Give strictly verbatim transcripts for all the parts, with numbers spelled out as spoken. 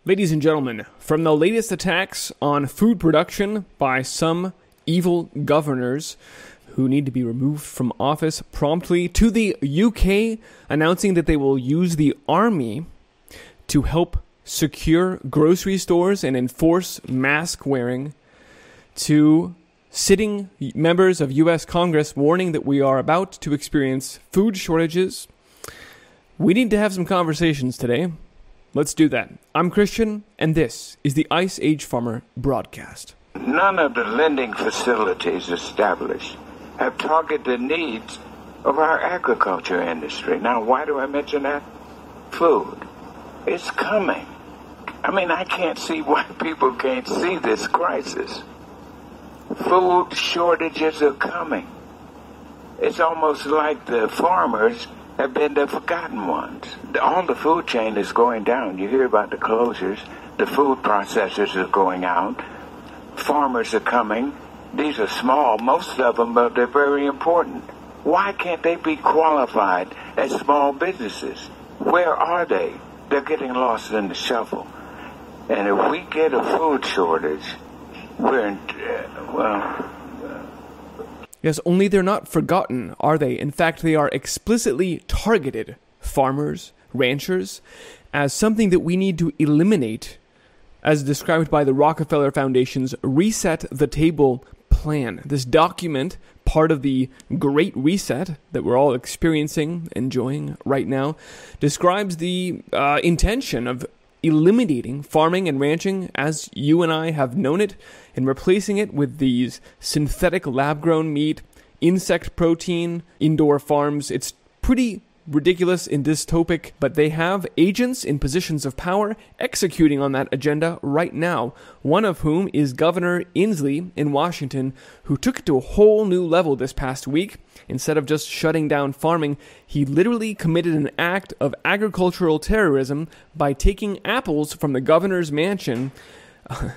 Ladies and gentlemen, from the latest attacks on food production by some evil governors who need to be removed from office promptly, to the U K announcing that they will use the army to help secure grocery stores and enforce mask wearing, to sitting members of U S Congress warning that we are about to experience food shortages. We need to have some conversations today. Let's do that. I'm Christian, and this is the Ice Age Farmer broadcast. None of the lending facilities established have targeted the needs of our agriculture industry. Now, why do I mention that? Food. It's coming. I mean, I can't see why people can't see this crisis. Food shortages are coming. It's almost like the farmers have been the forgotten ones. All the food chain is going down. You hear about the closures. The food processors are going out. Farmers are coming. These are small, most of them, but they're very important. Why can't they be qualified as small businesses? Where are they? They're getting lost in the shuffle. And if we get a food shortage, we're in, uh, well... Yes, only they're not forgotten, are they? In fact, they are explicitly targeted, farmers, ranchers, as something that we need to eliminate, as described by the Rockefeller Foundation's Reset the Table plan. This document, part of the Great Reset that we're all experiencing, enjoying right now, describes the uh, intention of eliminating farming and ranching as you and I have known it, and replacing it with these synthetic lab-grown meat, insect protein, indoor farms. It's pretty ridiculous and dystopic, but they have agents in positions of power executing on that agenda right now, one of whom is Governor Inslee in Washington, who took it to a whole new level this past week. Instead of just shutting down farming, he literally committed an act of agricultural terrorism by taking apples from the governor's mansion uh,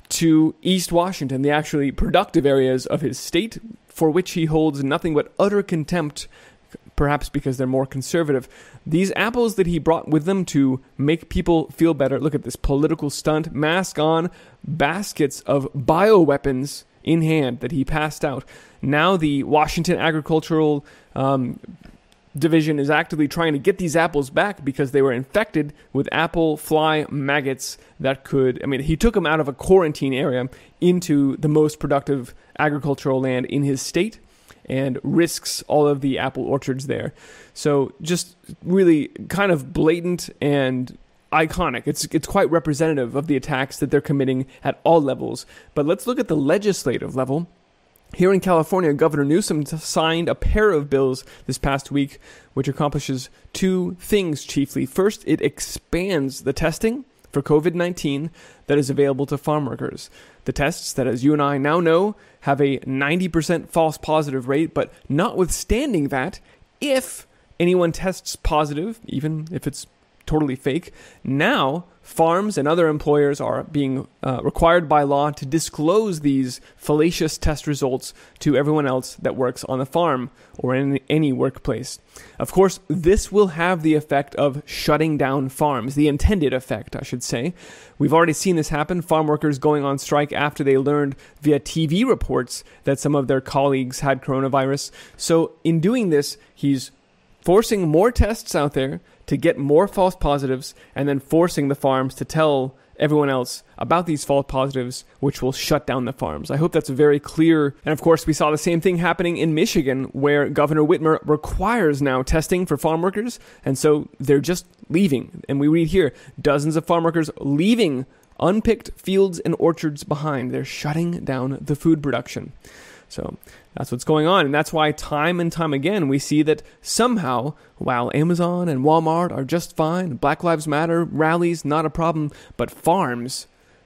to East Washington, the actually productive areas of his state, for which he holds nothing but utter contempt, perhaps because they're more conservative. These apples that he brought with them to make people feel better, look at this political stunt, mask on, baskets of bioweapons in hand that he passed out. Now the Washington Agricultural um, Division is actively trying to get these apples back because they were infected with apple fly maggots that could, I mean, he took them out of a quarantine area into the most productive agricultural land in his state and risks all of the apple orchards there. So just really kind of blatant and iconic. It's it's quite representative of the attacks that they're committing at all levels. But let's look at the legislative level. Here in California, Governor Newsom signed a pair of bills this past week, which accomplishes two things chiefly. First, it expands the testing for covid nineteen that is available to farm workers. The tests that, as you and I now know, have a ninety percent false positive rate, but notwithstanding that, if anyone tests positive, even if it's totally fake, now farms and other employers are being uh, required by law to disclose these fallacious test results to everyone else that works on the farm or in any workplace. Of course, this will have the effect of shutting down farms, the intended effect, I should say. We've already seen this happen, farm workers going on strike after they learned via T V reports that some of their colleagues had coronavirus. So in doing this, he's forcing more tests out there to get more false positives, and then forcing the farms to tell everyone else about these false positives, which will shut down the farms. I hope that's very clear. And of course, we saw the same thing happening in Michigan, where Governor Whitmer requires now testing for farm workers, and so they're just leaving. And we read here, dozens of farm workers leaving unpicked fields and orchards behind. They're shutting down the food production. So that's what's going on. And that's why time and time again we see that somehow, while Amazon and Walmart are just fine, Black Lives Matter rallies, not a problem, but farms,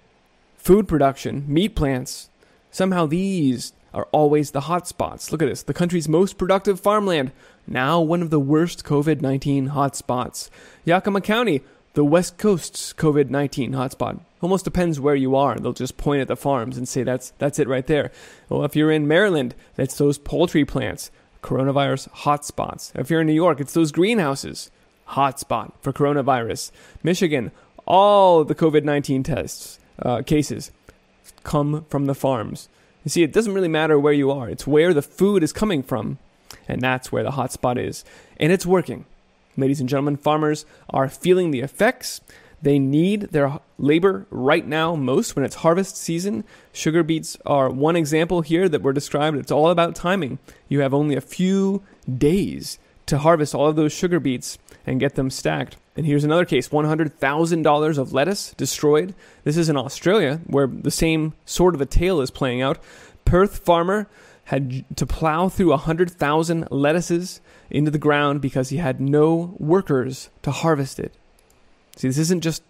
food production, meat plants, somehow these are always the hot spots. Look at this. The country's most productive farmland, now one of the worst covid nineteen hotspots. Yakima County, the West Coast's covid nineteen hotspot. Almost depends where you are. They'll just point at the farms and say that's that's it right there. Well, if you're in Maryland, that's those poultry plants, coronavirus hotspots. If you're in New York, it's those greenhouses, hotspot for coronavirus. Michigan, all the COVID nineteen tests, uh, cases come from the farms. You see, it doesn't really matter where you are. It's where the food is coming from, and that's where the hotspot is. And it's working. Ladies and gentlemen, farmers are feeling the effects. They need their labor right now most when it's harvest season. Sugar beets are one example here that were described. It's all about timing. You have only a few days to harvest all of those sugar beets and get them stacked. And here's another case, one hundred thousand dollars of lettuce destroyed. This is in Australia, where the same sort of a tale is playing out. Perth farmer had to plow through one hundred thousand lettuces into the ground because he had no workers to harvest it. See, this isn't just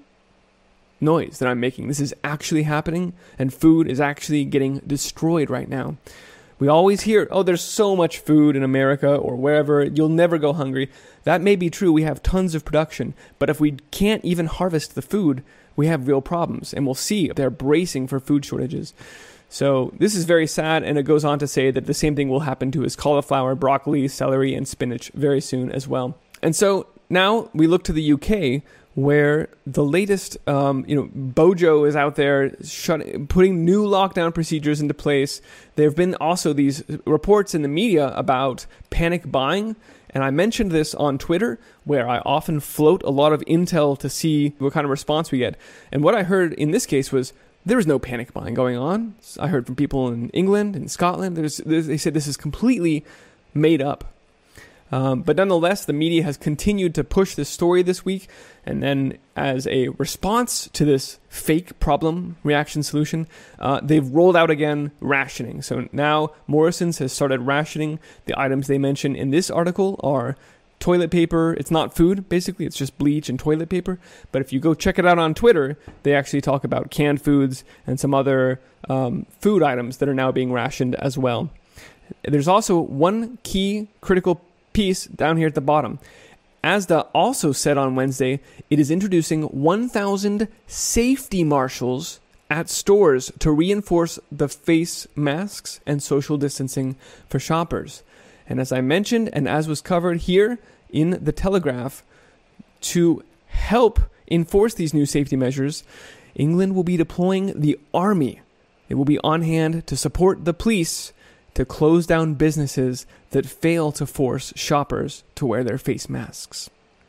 noise that I'm making. This is actually happening, and food is actually getting destroyed right now. We always hear, oh, there's so much food in America or wherever, you'll never go hungry. That may be true. We have tons of production. But if we can't even harvest the food, we have real problems. And we'll see they're bracing for food shortages. So this is very sad, and it goes on to say that the same thing will happen to his cauliflower, broccoli, celery, and spinach very soon as well. And so now we look to the U K, where the latest, um, you know, Bojo is out there shut, putting new lockdown procedures into place. There have been also these reports in the media about panic buying. And I mentioned this on Twitter, where I often float a lot of intel to see what kind of response we get. And what I heard in this case was there was no panic buying going on. I heard from people in England and Scotland. There's, there's, they said this is completely made up. Um, but nonetheless, the media has continued to push this story this week. And then as a response to this fake problem reaction solution, uh, they've rolled out again rationing. So now Morrison's has started rationing. The items they mention in this article are toilet paper. It's not food, basically. It's just bleach and toilet paper. But if you go check it out on Twitter, they actually talk about canned foods and some other um, food items that are now being rationed as well. There's also one key critical piece down here at the bottom. Asda also said on Wednesday it is introducing one thousand safety marshals at stores to reinforce the face masks and social distancing for shoppers. And as I mentioned, and as was covered here in the Telegraph, to help enforce these new safety measures, England will be deploying the army. It will be on hand to support the police to close down businesses that fail to force shoppers to wear their face masks.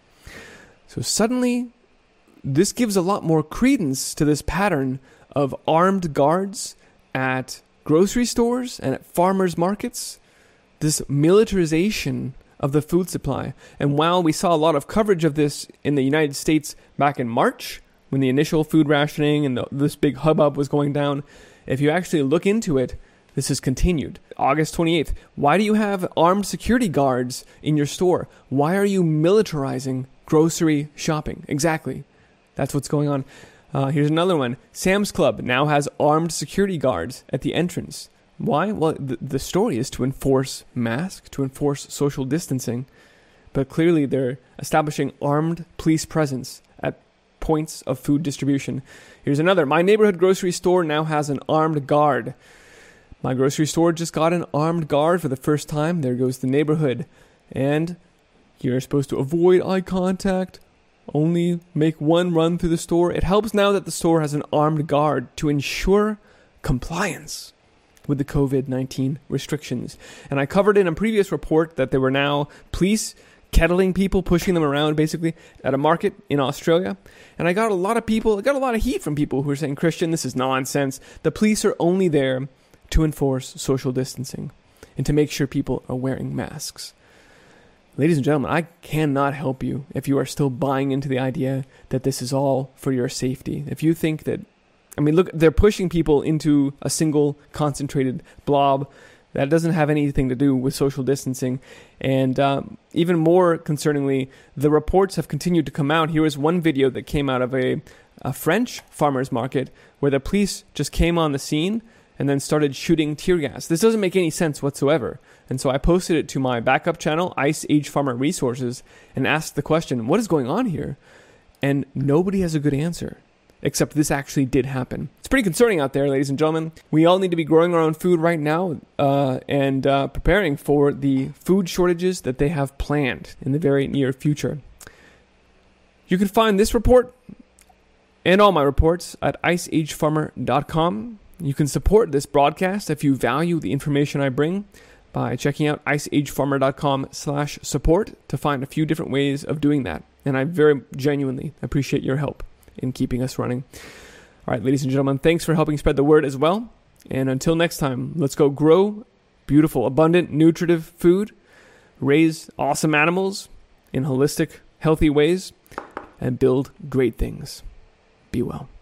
So suddenly, this gives a lot more credence to this pattern of armed guards at grocery stores and at farmers markets, this militarization of the food supply. And while we saw a lot of coverage of this in the United States back in March, when the initial food rationing and the, this big hubbub was going down, if you actually look into it, this has continued. August twenty-eighth. Why do you have armed security guards in your store? Why are you militarizing grocery shopping? Exactly. That's what's going on. Uh, here's another one. Sam's Club now has armed security guards at the entrance. Why? Well, the, the story is to enforce masks, to enforce social distancing. But clearly they're establishing armed police presence at points of food distribution. Here's another. My neighborhood grocery store now has an armed guard. My grocery store just got an armed guard for the first time. There goes the neighborhood. And you're supposed to avoid eye contact, only make one run through the store. It helps now that the store has an armed guard to ensure compliance with the COVID nineteen restrictions. And I covered in a previous report that there were now police kettling people, pushing them around basically at a market in Australia. And I got a lot of people, I got a lot of heat from people who were saying, Christian, this is nonsense. The police are only there to enforce social distancing and to make sure people are wearing masks. Ladies and gentlemen, I cannot help you if you are still buying into the idea that this is all for your safety. If you think that, I mean, look, they're pushing people into a single concentrated blob that doesn't have anything to do with social distancing. And um, even more concerningly, the reports have continued to come out. Here was one video that came out of a, a French farmer's market where the police just came on the scene and then started shooting tear gas. This doesn't make any sense whatsoever. And so I posted it to my backup channel, Ice Age Farmer Resources, and asked the question, what is going on here? And nobody has a good answer, except this actually did happen. It's pretty concerning out there, ladies and gentlemen. We all need to be growing our own food right now uh, and uh, preparing for the food shortages that they have planned in the very near future. You can find this report and all my reports at ice age farmer dot com. You can support this broadcast if you value the information I bring by checking out ice age farmer dot com slash support to find a few different ways of doing that. And I very genuinely appreciate your help in keeping us running. All right, ladies and gentlemen, thanks for helping spread the word as well. And until next time, let's go grow beautiful, abundant, nutritive food, raise awesome animals in holistic, healthy ways, and build great things. Be well.